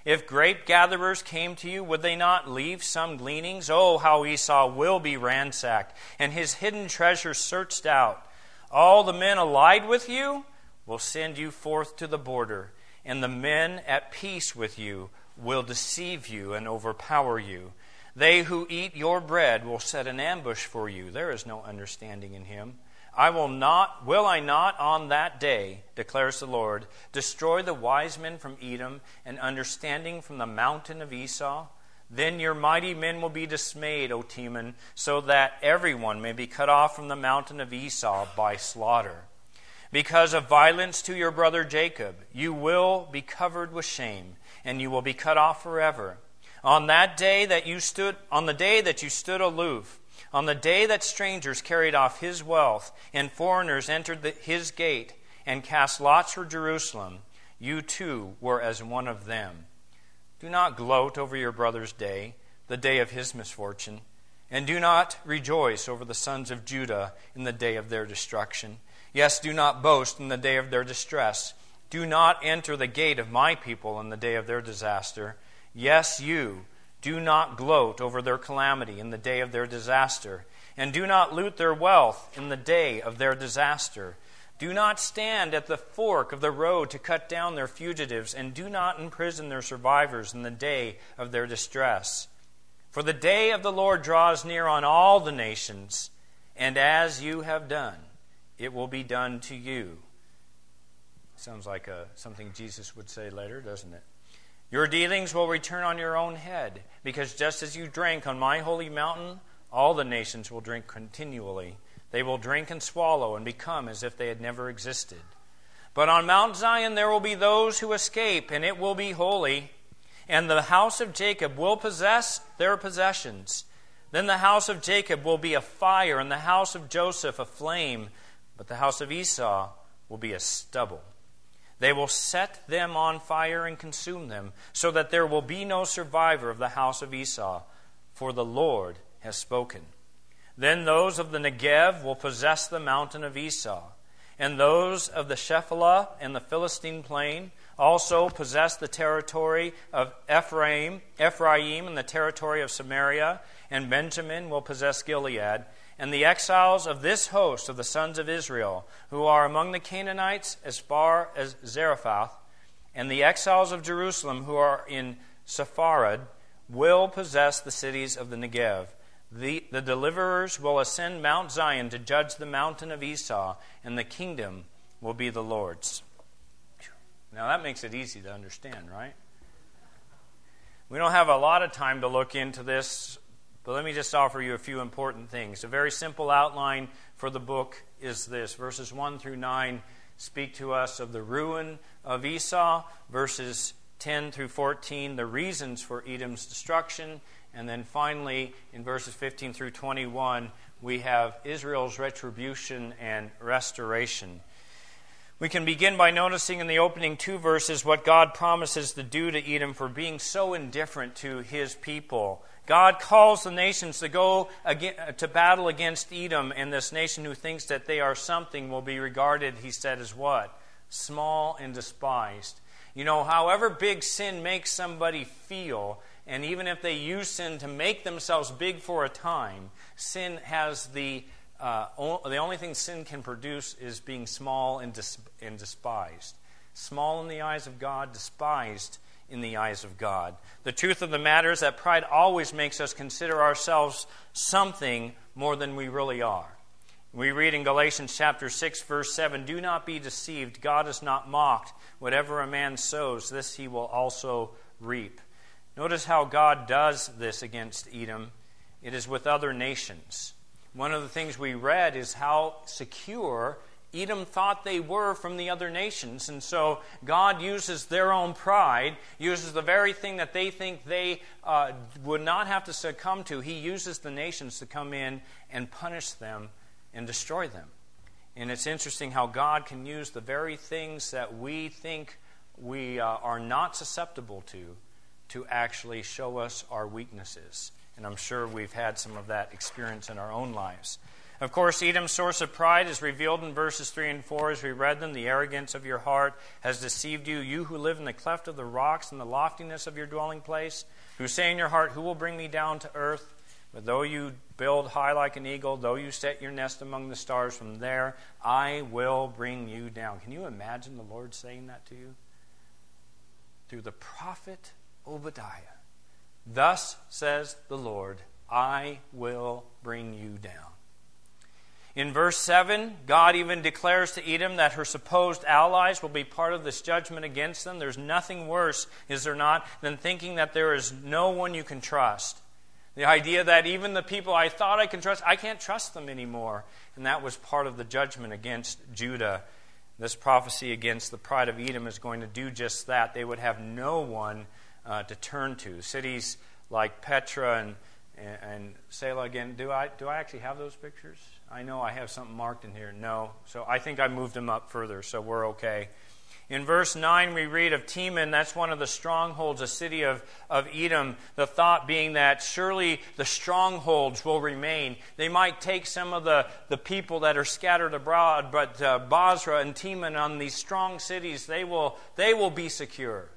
S1: If grape gatherers came to you, would they not leave some gleanings? Oh, how Esau will be ransacked, and his hidden treasures searched out. All the men allied with you will send you forth to the border, and the men at peace with you will deceive you and overpower you. They who eat your bread will set an ambush for you. There is no understanding in him. Will I not on that day, declares the Lord, destroy the wise men from Edom and understanding from the mountain of Esau? Then your mighty men will be dismayed, O Teman, so that everyone may be cut off from the mountain of Esau by slaughter. Because of violence to your brother Jacob, you will be covered with shame, and you will be cut off forever. On the day that you stood aloof, on the day that strangers carried off his wealth, and foreigners entered his gate, and cast lots for Jerusalem, you too were as one of them. Do not gloat over your brother's day, the day of his misfortune, and do not rejoice over the sons of Judah in the day of their destruction. Yes, do not boast in the day of their distress. Do not enter the gate of my people in the day of their disaster. Yes, you, do not gloat over their calamity in the day of their disaster, and do not loot their wealth in the day of their disaster. Do not stand at the fork of the road to cut down their fugitives, and do not imprison their survivors in the day of their distress. For the day of the Lord draws near on all the nations, and as you have done, it will be done to you. Sounds like something Jesus would say later, doesn't it? Your dealings will return on your own head, because just as you drank on my holy mountain, all the nations will drink continually. They will drink and swallow and become as if they had never existed. But on Mount Zion there will be those who escape, and it will be holy. And the house of Jacob will possess their possessions. Then the house of Jacob will be a fire, and the house of Joseph a flame, but the house of Esau will be a stubble. They will set them on fire and consume them, so that there will be no survivor of the house of Esau, for the Lord has spoken. Then those of the Negev will possess the mountain of Esau, and those of the Shephelah and the Philistine plain also possess the territory of Ephraim and the territory of Samaria, and Benjamin will possess Gilead. And the exiles of this host of the sons of Israel, who are among the Canaanites as far as Zarephath, and the exiles of Jerusalem, who are in Sepharad, will possess the cities of the Negev. The deliverers will ascend Mount Zion to judge the mountain of Esau, and the kingdom will be the Lord's. Now that makes it easy to understand, right? We don't have a lot of time to look into this, but let me just offer you a few important things. A very simple outline for the book is this. Verses 1 through 9 speak to us of the ruin of Esau. Verses 10 through 14, the reasons for Edom's destruction. And then finally, in verses 15 through 21, we have Israel's retribution and restoration. We can begin by noticing in the opening two verses what God promises to do to Edom for being so indifferent to his people. God calls the nations to go to battle against Edom, and this nation who thinks that they are something will be regarded, he said, as what? Small and despised. You know, however big sin makes somebody feel, and even if they use sin to make themselves big for a time, sin has the only thing sin can produce is being small and despised. Small in the eyes of God, despised in the eyes of God. The truth of the matter is that pride always makes us consider ourselves something more than we really are. We read in Galatians chapter 6, verse 7, "Do not be deceived. God is not mocked. Whatever a man sows, this he will also reap." Notice how God does this against Edom. It is with other nations. One of the things we read is how secure Edom thought they were from the other nations. And so God uses their own pride, uses the very thing that they think they would not have to succumb to. He uses the nations to come in and punish them and destroy them. And it's interesting how God can use the very things that we think we are not susceptible to actually show us our weaknesses. And I'm sure we've had some of that experience in our own lives. Of course, Edom's source of pride is revealed in verses 3 and 4 as we read them. The arrogance of your heart has deceived you, you who live in the cleft of the rocks and the loftiness of your dwelling place, who say in your heart, who will bring me down to earth? But though you build high like an eagle, though you set your nest among the stars, from there I will bring you down. Can you imagine the Lord saying that to you? Through the prophet Obadiah. Thus says the Lord, I will bring you down. In verse 7, God even declares to Edom that her supposed allies will be part of this judgment against them. There's nothing worse, is there not, than thinking that there is no one you can trust. The idea that even the people I thought I can trust, I can't trust them anymore. And that was part of the judgment against Judah. This prophecy against the pride of Edom is going to do just that. They would have no one to turn to. Cities like Petra and Selah again. Do I actually have those pictures? I know I have something marked in here. No. So I think I moved them up further, so we're okay. In verse 9 we read of Teman. That's one of the strongholds, a city of Edom. The thought being that surely the strongholds will remain. They might take some of the people that are scattered abroad, but Bozrah and Teman, on these strong cities, they will be secure.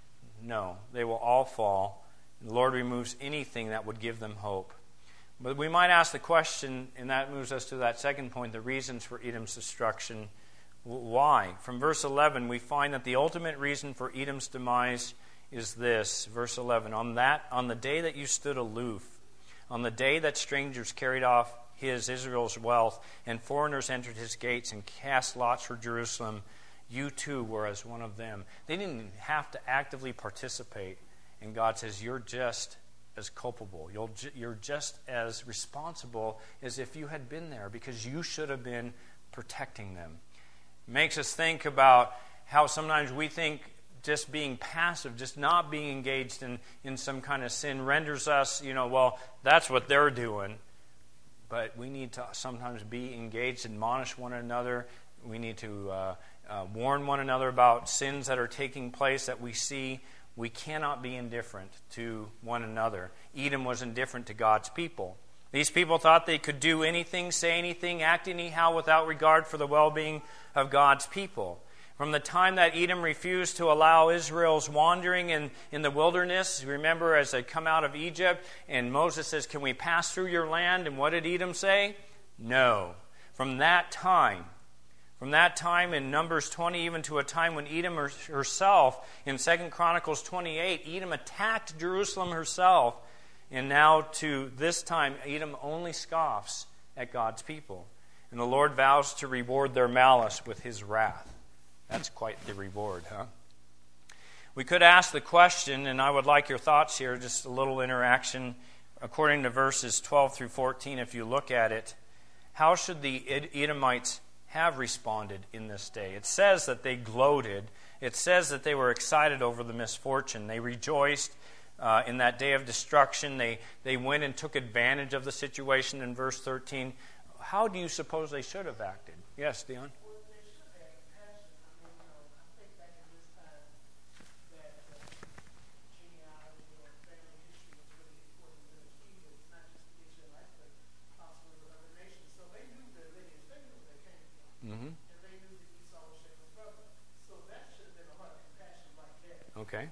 S1: No, they will all fall. The Lord removes anything that would give them hope. But we might ask the question, and that moves us to that second point, the reasons for Edom's destruction. Why? From verse 11, we find that the ultimate reason for Edom's demise is this. Verse 11, on the day that you stood aloof, on the day that strangers carried off Israel's wealth, and foreigners entered his gates and cast lots for Jerusalem, you too were as one of them. They didn't have to actively participate. And God says, you're just as culpable. You're just as responsible as if you had been there, because you should have been protecting them. It makes us think about how sometimes we think just being passive, just not being engaged in some kind of sin renders us, well, that's what they're doing. But we need to sometimes be engaged, admonish one another. We need to warn one another about sins that are taking place that we see. We cannot be indifferent to one another. Edom was indifferent to God's people. These people thought they could do anything, say anything, act anyhow without regard for the well-being of God's people. From the time that Edom refused to allow Israel's wandering in the wilderness, remember as they come out of Egypt, and Moses says, can we pass through your land? And what did Edom say? No. From that time in Numbers 20, even to a time when Edom herself, in 2 Chronicles 28, Edom attacked Jerusalem herself. And now to this time, Edom only scoffs at God's people. And the Lord vows to reward their malice with his wrath. That's quite the reward, huh? We could ask the question, and I would like your thoughts here, just a little interaction. According to verses 12 through 14, if you look at it, how should the Edomites have responded in this day? It says that they gloated. It says that they were excited over the misfortune. They rejoiced in that day of destruction. They went and took advantage of the situation in verse 13. How do you suppose they should have acted? Yes, Dion? Mm-hmm. Okay.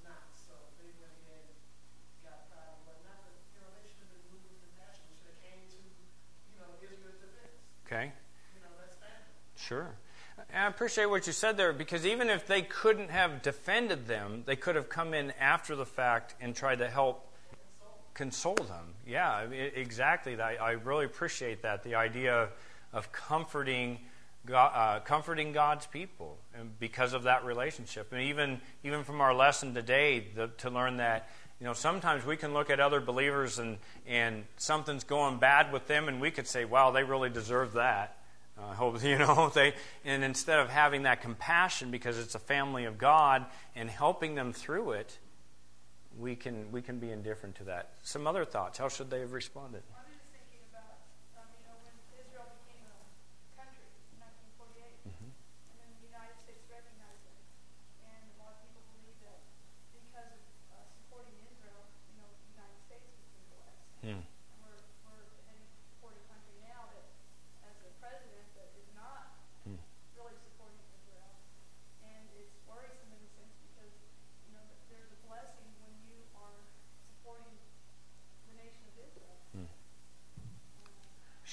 S1: Okay. Sure. And I appreciate what you said there, because even if they couldn't have defended them, they could have come in after the fact and tried to help console them. Yeah, exactly. I really appreciate that, the idea of comforting God's people, and because of that relationship. And even from our lesson today, to learn that, sometimes we can look at other believers and something's going bad with them, and we could say, wow, they really deserve that. I hope, and instead of having that compassion because it's a family of God and helping them through it, we can be indifferent to that. Some other thoughts. How should they have responded?
S2: I was thinking about, when Israel became a country in 1948,
S1: Mm-hmm.
S2: and then the United States recognized it. And a lot of people believe that because of supporting Israel, the United States became blessed.
S1: Hmm.
S2: And we're heading toward a country now that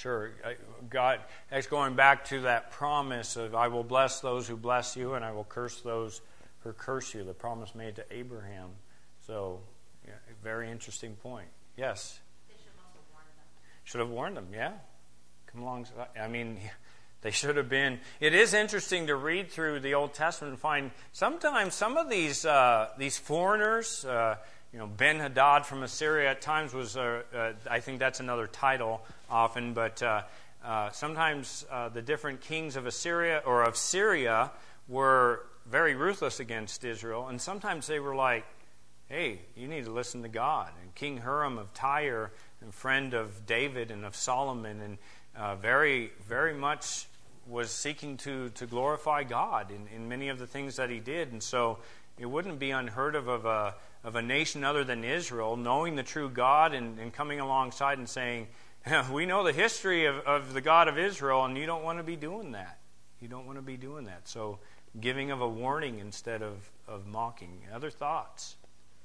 S1: Sure. God, that's going back to that promise of, I will bless those who bless you, and I will curse those who curse you, the promise made to Abraham. So, yeah, a very interesting point. Yes?
S3: They should have also warned them.
S1: Should have warned them, yeah. Come along. I mean, they should have been. It is interesting to read through the Old Testament and find sometimes some of these foreigners, Ben-Hadad from Assyria at times was, I think that's another title often, but sometimes the different kings of Assyria or of Syria were very ruthless against Israel, and sometimes they were like, hey, you need to listen to God. And King Hiram of Tyre, a friend of David and of Solomon, and very, very much was seeking to glorify God in many of the things that he did. And so it wouldn't be unheard of a nation other than Israel knowing the true God and coming alongside and saying, we know the history of the God of Israel, and you don't want to be doing that. You don't want to be doing that. So giving of a warning instead of mocking. Other thoughts?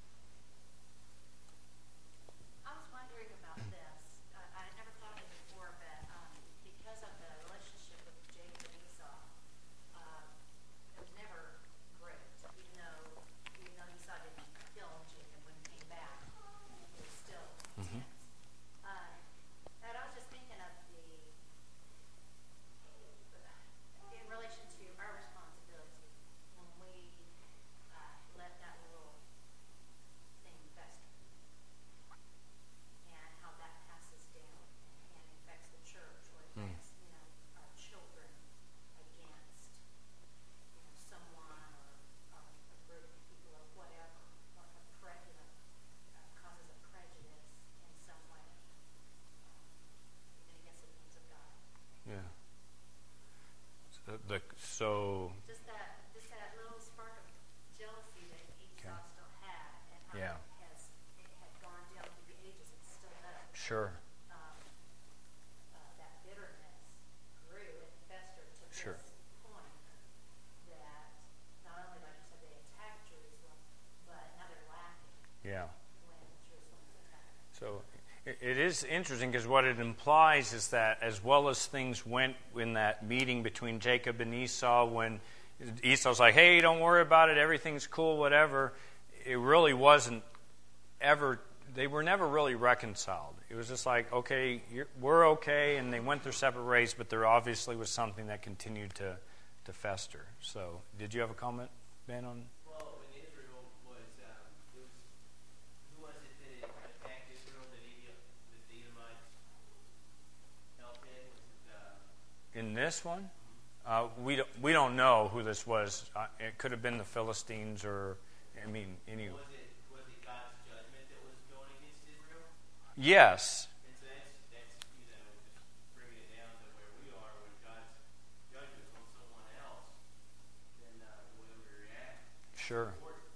S3: I was wondering about this. I never thought of it before, but because of the relationship with Jacob and Esau, it was never great. Even though Esau didn't kill Jacob when he came back, it was still tense. And I was just thinking of in relation to our responsibility when we let that little thing fester, and how that passes down and affects the church or affects our children against someone or a group of people or whatever, or causes a prejudice in some way, even against the things of God.
S1: Yeah. So
S3: Just that little spark of jealousy that Esau still had, and how it had gone down through the ages and still does.
S1: sure.
S3: That bitterness grew and festered to
S1: Sure.
S3: this point that not only, like you said, they attacked Jerusalem, but now they're laughing
S1: Yeah.
S3: when Jerusalem is attacked.
S1: So it is interesting because what it implies is that as well as things went in that meeting between Jacob and Esau, when Esau's like, hey, don't worry about it, everything's cool, whatever, it really wasn't ever, they were never really reconciled. It was just like, okay, we're okay, and they went their separate ways, but there obviously was something that continued to fester. So, did you have a comment, Ben, on?
S4: Well, when Israel was, who was it that attacked Israel that the Edomites helped in? Was it,
S1: In this one? We don't know who this was. It could have been the Philistines or, any.
S4: was it God's judgment that was going against Israel?
S1: Yes.
S4: And so that's just bringing it down to where we are when God's judgment's on someone else, then the way we react.
S1: Sure.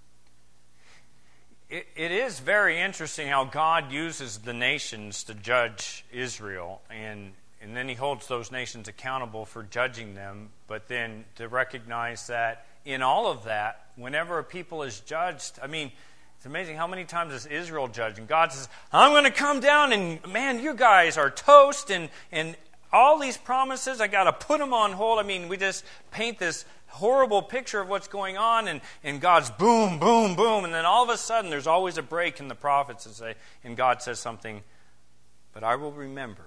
S1: It is very interesting how God uses the nations to judge Israel, and then he holds those nations accountable for judging them, but then to recognize that in all of that, whenever a people is judged, I mean, it's amazing how many times is Israel judged, and God says, I'm going to come down, and man, you guys are toast, and all these promises, I got to put them on hold. I mean, we just paint this horrible picture of what's going on, and God's boom, boom, boom, and then all of a sudden there's always a break in the prophets and God says something, but I will remember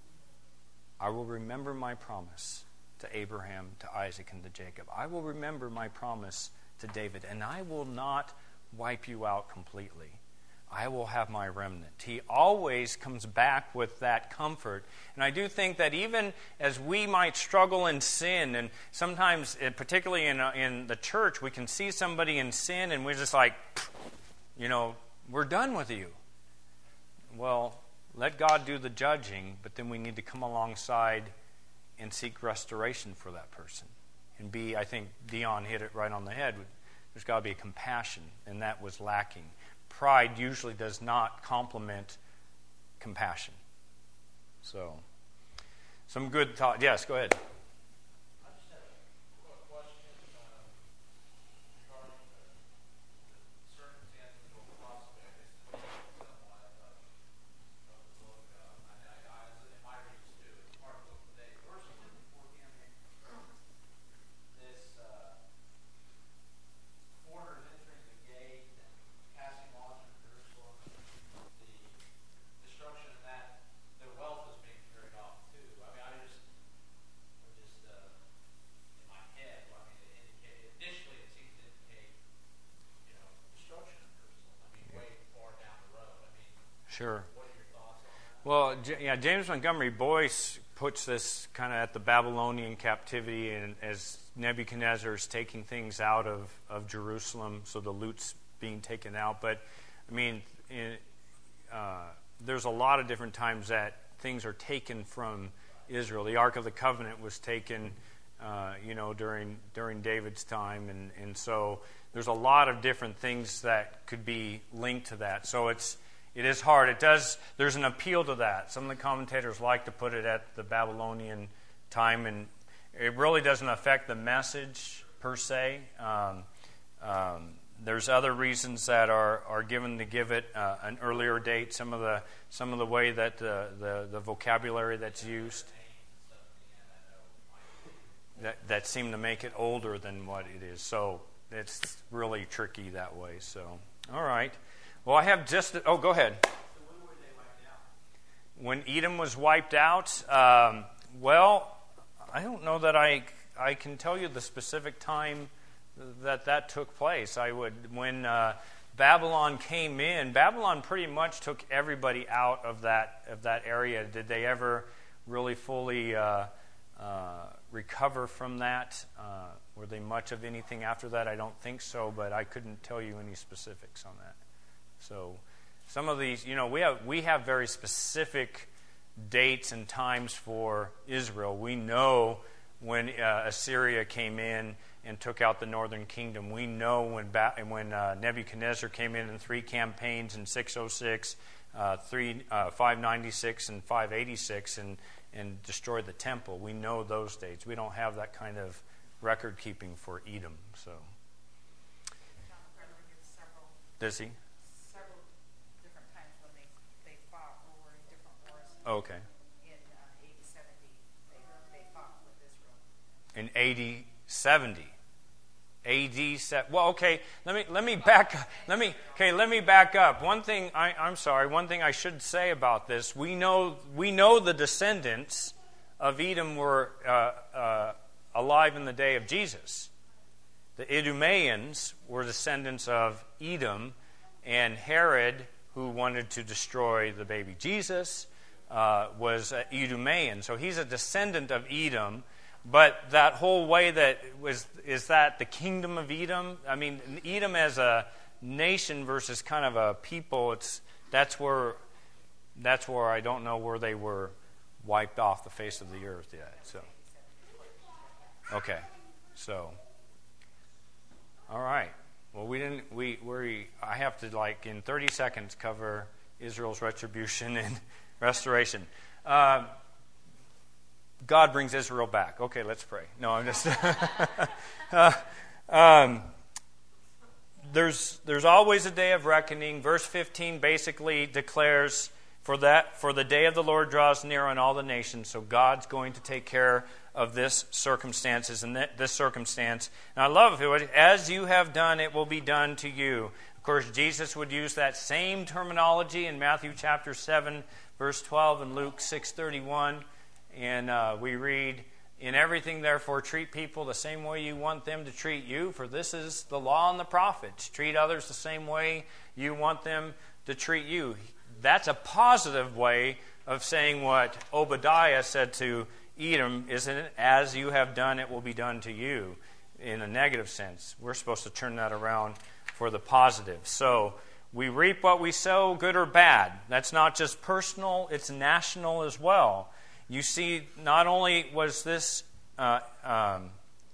S1: my promise to Abraham, to Isaac, and to Jacob. I will remember my promise to David, and I will not wipe you out completely. I will have my remnant. He always comes back with that comfort. And I do think that even as we might struggle in sin, and sometimes, particularly in the church, we can see somebody in sin and we're just like, we're done with you. Well, let God do the judging, but then we need to come alongside and seek restoration for that person. And I think Dion hit it right on the head. There's got to be a compassion, and that was lacking. Pride usually does not complement compassion. So, some good thought. Yes, go ahead.
S5: I just had a question regarding the circumstances or prospects somewhat of the book. In my reading too,
S1: Sure.
S5: What are your thoughts on that?
S1: Well, James Montgomery Boyce puts this kind of at the Babylonian captivity, and as Nebuchadnezzar is taking things out of Jerusalem, so the loot's being taken out. But, I mean, there's a lot of different times that things are taken from Israel. The Ark of the Covenant was taken, during David's time, and so there's a lot of different things that could be linked to that. So it is hard. There's an appeal to that. Some of the commentators like to put it at the Babylonian time, and it really doesn't affect the message per se. There's other reasons that are given to give it an earlier date. Some of the way that the vocabulary that's used that seem to make it older than what it is. So it's really tricky that way. So all right. Well, I have just. Oh, go ahead.
S4: So when were they wiped out?
S1: When Edom was wiped out, well, I don't know that I can tell you the specific time that took place. When Babylon came in. Babylon pretty much took everybody out of that area. Did they ever really fully recover from that? Were they much of anything after that? I don't think so, but I couldn't tell you any specifics on that. So some of these, we have very specific dates and times for Israel. We know when Assyria came in and took out the northern kingdom. We know when Nebuchadnezzar came in 3 campaigns in 606, 596, and 586, and destroyed the temple. We know those dates. We don't have that kind of record keeping for Edom. So,
S6: John MacArthur gives several
S1: does he?
S6: different times when they fought or were in different wars.
S1: Okay.
S6: In AD 70, they fought with Israel.
S1: In AD 70. Well, okay. Let me back up. Let me back up. One thing I should say about this: we know the descendants of Edom were alive in the day of Jesus. The Idumeans were descendants of Edom, and Herod, who wanted to destroy the baby Jesus, was Idumean. So he's a descendant of Edom. But that whole way is that the kingdom of Edom? I mean, Edom as a nation versus kind of a people, that's where I don't know where they were wiped off the face of the earth yet. So, okay, so, all right. Well, I have to in 30 seconds cover Israel's retribution and restoration. God brings Israel back. Okay, let's pray. No, I'm just... There's always a day of reckoning. Verse 15 basically declares, for the day of the Lord draws near on all the nations, so God's going to take care of this circumstance. And I love it. As you have done, it will be done to you. Of course, Jesus would use that same terminology in Matthew chapter 7, verse 12, and Luke 6:31. And we read, "In everything, therefore, treat people the same way you want them to treat you, for this is the law and the prophets. Treat others the same way you want them to treat you." That's a positive way of saying what Obadiah said to Edom, isn't it? As you have done, it will be done to you, in a negative sense. We're supposed to turn that around for the positive. So we reap what we sow, good or bad. That's not just personal, it's national as well. You see, not only was this, well,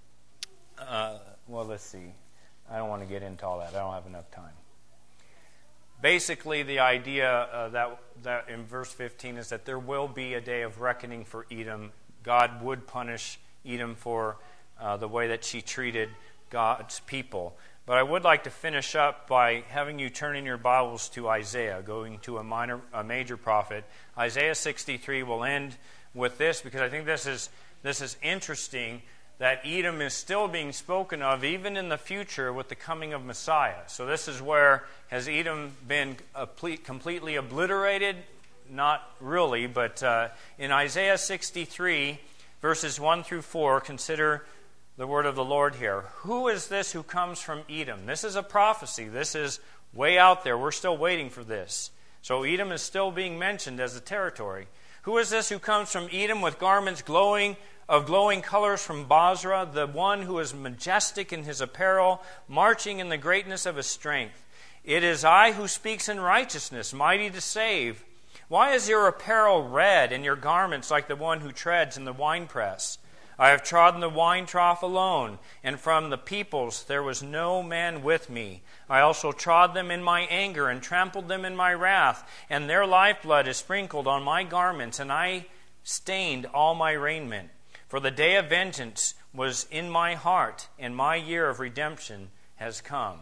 S1: let's see. I don't want to get into all that. I don't have enough time. Basically, the idea that in verse 15 is that there will be a day of reckoning for Edom. God would punish Edom for the way that she treated God's people. But I would like to finish up by having you turn in your Bibles to Isaiah, going to a major prophet. Isaiah 63 will end with this, because I think this is interesting, that Edom is still being spoken of even in the future with the coming of Messiah. So this is where, has Edom been completely obliterated? Not really, but in Isaiah 63, verses 1 through 4, consider the word of the Lord here. Who is this who comes from Edom? This is a prophecy. This is way out there. We're still waiting for this. So Edom is still being mentioned as a territory. Who is this who comes from Edom with garments glowing colors from Basra, the one who is majestic in his apparel, marching in the greatness of his strength? It is I who speaks in righteousness, mighty to save. Why is your apparel red and your garments like the one who treads in the winepress? I have trodden the wine trough alone, and from the peoples there was no man with me. I also trod them in my anger and trampled them in my wrath, and their lifeblood is sprinkled on my garments, and I stained all my raiment. For the day of vengeance was in my heart, and my year of redemption has come.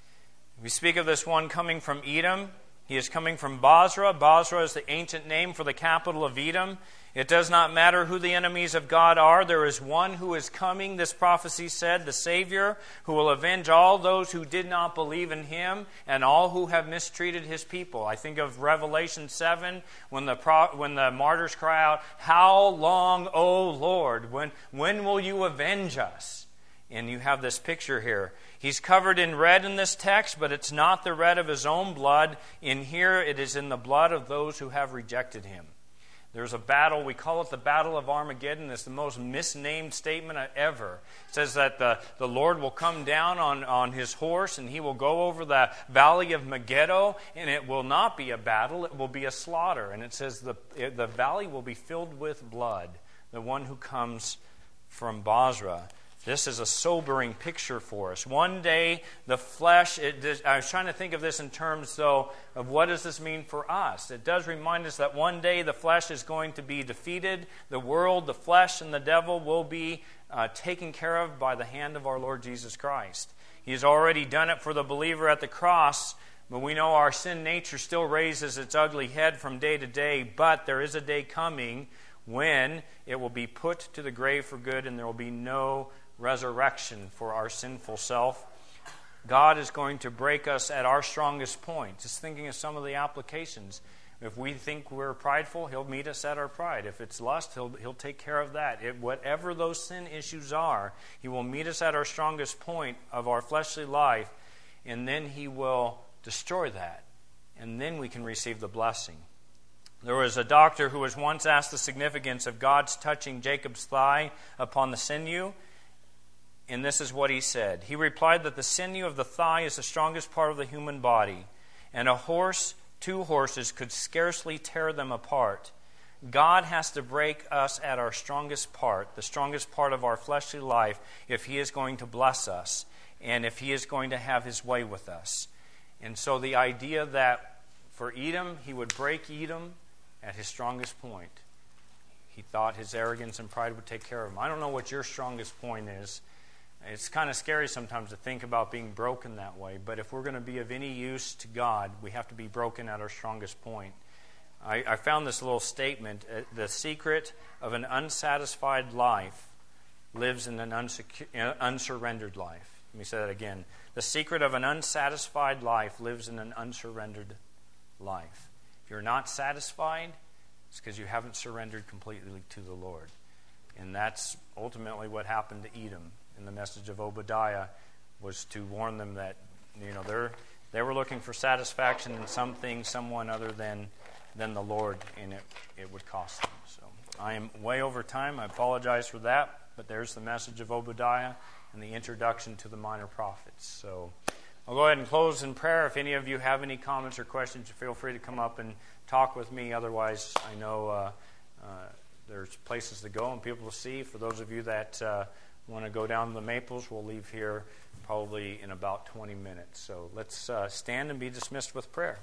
S1: We speak of this one coming from Edom. He is coming from Basra. Basra is the ancient name for the capital of Edom. It does not matter who the enemies of God are. There is one who is coming, this prophecy said, the Savior, who will avenge all those who did not believe in Him and all who have mistreated His people. I think of Revelation 7 when the martyrs cry out, "How long, O Lord? When will you avenge us?" And you have this picture here. He's covered in red in this text, but it's not the red of his own blood. In here, it is in the blood of those who have rejected Him. There's a battle, we call it the Battle of Armageddon. It's the most misnamed statement ever. It says that the Lord will come down on His horse and He will go over the valley of Megiddo, and it will not be a battle, it will be a slaughter. And it says the valley will be filled with blood, the one who comes from Basra. This is a sobering picture for us. One day, the flesh, I was trying to think of this in terms, though, of what does this mean for us. It does remind us that one day the flesh is going to be defeated. The world, the flesh, and the devil will be taken care of by the hand of our Lord Jesus Christ. He's already done it for the believer at the cross, but we know our sin nature still raises its ugly head from day to day, but there is a day coming when it will be put to the grave for good and there will be no resurrection for our sinful self. God is going to break us at our strongest point. Just thinking of some of the applications. If we think we're prideful, He'll meet us at our pride. If it's lust, He'll take care of that. Whatever those sin issues are, He will meet us at our strongest point of our fleshly life, and then He will destroy that. And then we can receive the blessing. There was a doctor who was once asked the significance of God's touching Jacob's thigh upon the sinew. And this is what he said. He replied that the sinew of the thigh is the strongest part of the human body, and two horses could scarcely tear them apart. God has to break us at our strongest part, the strongest part of our fleshly life, if He is going to bless us and if He is going to have His way with us. And so the idea that for Edom, He would break Edom at his strongest point. He thought his arrogance and pride would take care of him. I don't know what your strongest point is. It's kind of scary sometimes to think about being broken that way, but if we're going to be of any use to God, we have to be broken at our strongest point. I found this little statement. The secret of an unsatisfied life lives in an unsurrendered life. Let me say that again. The secret of an unsatisfied life lives in an unsurrendered life. If you're not satisfied, it's because you haven't surrendered completely to the Lord. And that's ultimately what happened to Edom. And the message of Obadiah was to warn them that, they were looking for satisfaction in something, someone other than the Lord, and it would cost them. So I am way over time. I apologize for that, but there's the message of Obadiah and the introduction to the minor prophets. So I'll go ahead and close in prayer. If any of you have any comments or questions, feel free to come up and talk with me. Otherwise, I know there's places to go and people to see. For those of you that want to go down to the Maples, we'll leave here probably in about 20 minutes. So let's stand and be dismissed with prayer.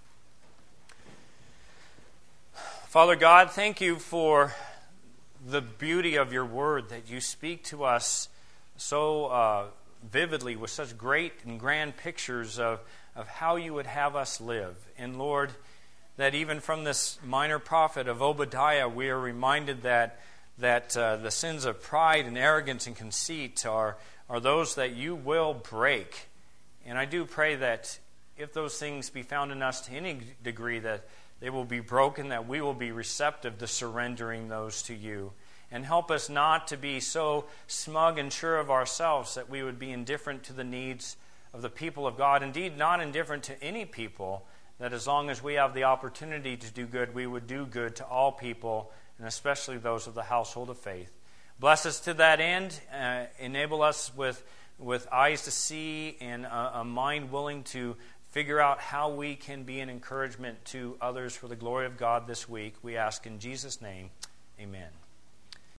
S1: Father God, thank you for the beauty of your word, that you speak to us so vividly with such great and grand pictures of how you would have us live. And Lord, that even from this minor prophet of Obadiah, we are reminded that the sins of pride and arrogance and conceit are those that you will break. And I do pray that if those things be found in us to any degree, that they will be broken, that we will be receptive to surrendering those to you. And help us not to be so smug and sure of ourselves that we would be indifferent to the needs of the people of God. Indeed, not indifferent to any people that as long as we have the opportunity to do good, we would do good to all people, and especially those of the household of faith. Bless us to that end. Enable us with eyes to see and a mind willing to figure out how we can be an encouragement to others for the glory of God this week. We ask in Jesus' name, amen.